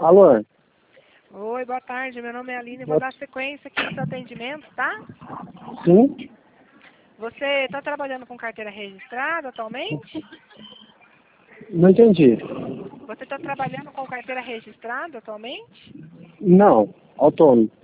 Alô? Oi, boa tarde. Meu nome é Aline. Vou dar sequência aqui no seu atendimento, tá? Sim? Você está trabalhando com carteira registrada atualmente? Não entendi. Você está trabalhando com carteira registrada atualmente? Não, autônomo.